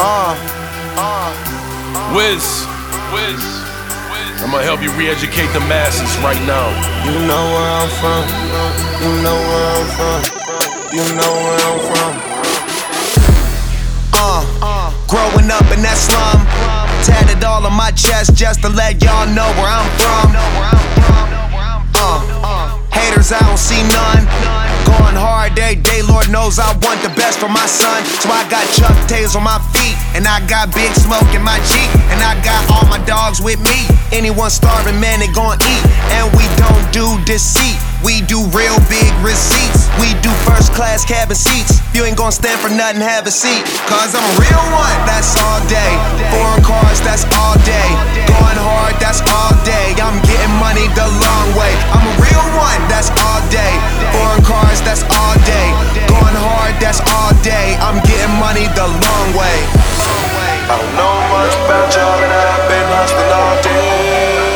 Wiz, I'm gonna help you re-educate the masses right now. You know where I'm from. You know where I'm from. You know where I'm from. Growing up in that slum, tatted all on my chest just to let y'all know where I'm from. Haters, I don't see none. Going hard every day, Lord knows I want the best for my son. So I got Chuck Tails on my feet, and I got Big Smoke in my Jeep, and I got all my dogs with me. Anyone starving, man, they gon' eat. And we don't do deceit, we do real big receipts. We do first class cabin seats. You ain't gon' stand for nothing, have a seat. Cause I'm a real one, that's all day. Foreign cars, that's all day. Going hard, that's all day. I'm getting money the long way. I'm a real one, that's all day. Foreign cars, that's all day. Going hard, that's all day. I'm getting money the long way. I don't know much about y'all, and I've been hustling all day.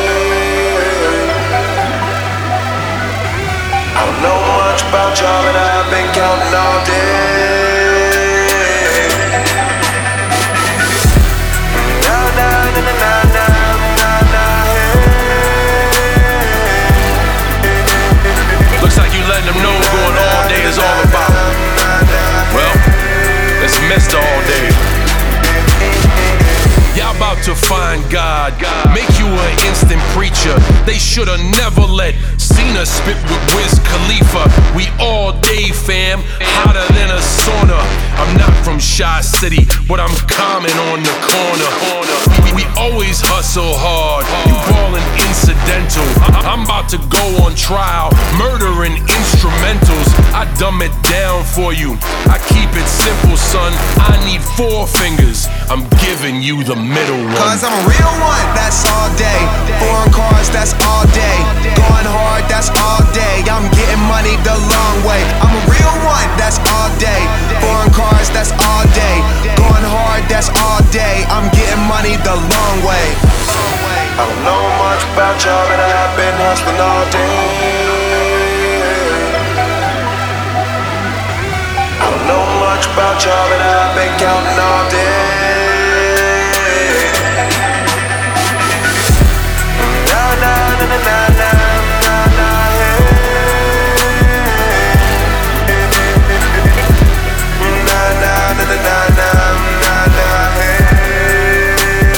I don't know much about y'all, and I've been counting all day. Na na na na na na na hey. Looks like you letting them know what going all day is all about. Well, it's Mr. All Day. Y'all about to find God, make you an instant preacher. They shoulda never let Cena spit with Wiz Khalifa. We all day, fam, hotter than a sauna. I'm not from Shy City, but I'm common on the corner. We always hustle hard, you ballin' incidental. I'm about to go on trial, murdering instrumentals. I dumb it down for you, I keep it simple, son. I need 4 fingers, I'm giving you the middle one. Cause I'm a real one, that's all day. Foreign cars, that's all day. Going hard, that's all day. I'm getting money the long way. I'm a real one, that's all day. Foreign cars, that's all day. Going hard, that's all day. I'm getting money the long way. I don't know much about y'all, but I've been hustling all day. I don't know much about y'all, but I've been counting all day. Na na na na na na na hey. Na na na na na na na hey.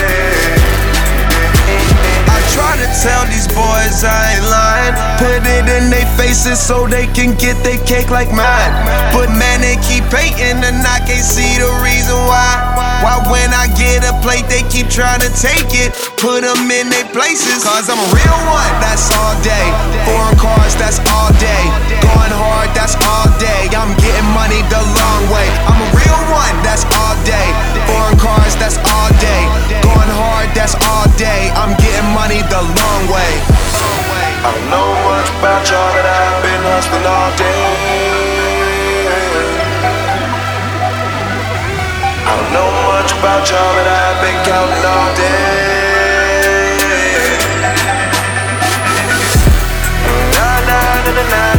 I try to tell these boys I ain't lying. Put it in their faces so they can get their cake like mine. But man, they keep hating and I can't see the reason why. Why when I get a plate, they keep trying to take it. Put them in their places. Cause I'm a real one, that's all day. Foreign cars, that's all day. Going hard, that's all day. I'm getting money the long way. I'm a real one, that's all day. Foreign cars, that's all day. Going hard, that's all day. I'm getting money the long way. I don't know much about y'all, but I've been hustling all day. I don't know much about y'all, but I've been counting all day. Na na na na na.